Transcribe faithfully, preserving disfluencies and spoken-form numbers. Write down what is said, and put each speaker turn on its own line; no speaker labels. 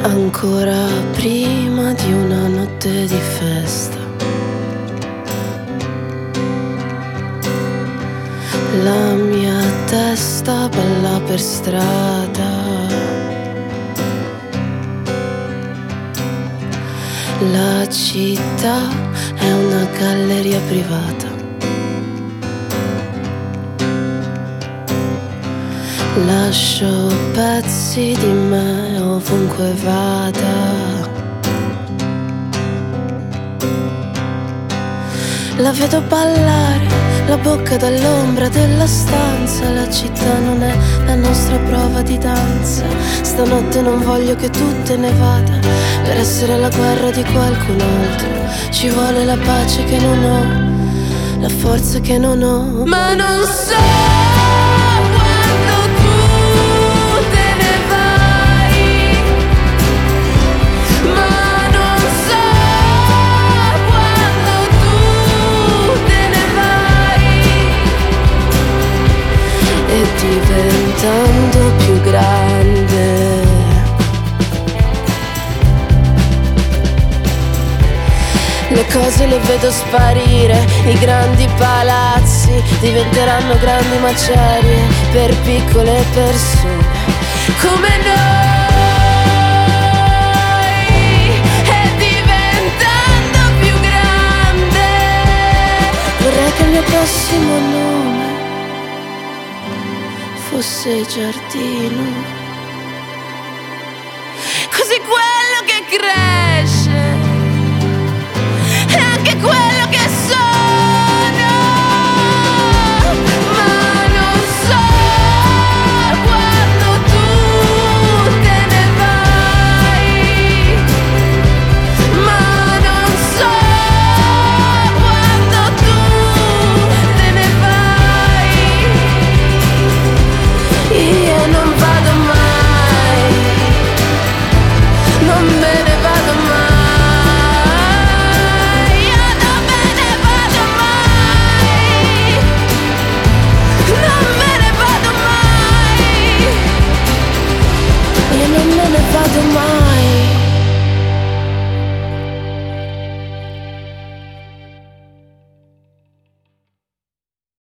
Ancora prima di una notte di festa, la mia testa balla per strada, la città è una galleria privata. Lascio pezzi di me ovunque vada. La vedo ballare, la bocca dall'ombra della stanza. La città non è la nostra prova di danza. Stanotte non voglio che tu te ne vada per essere la guerra di qualcun altro. Ci vuole la pace che non ho, la forza che non ho. Ma non so diventando più grande. Le cose le vedo sparire, i grandi palazzi diventeranno grandi macerie per piccole persone come noi. E diventando più grande vorrei che il mio prossimo nome fosse giardino, così quello che crede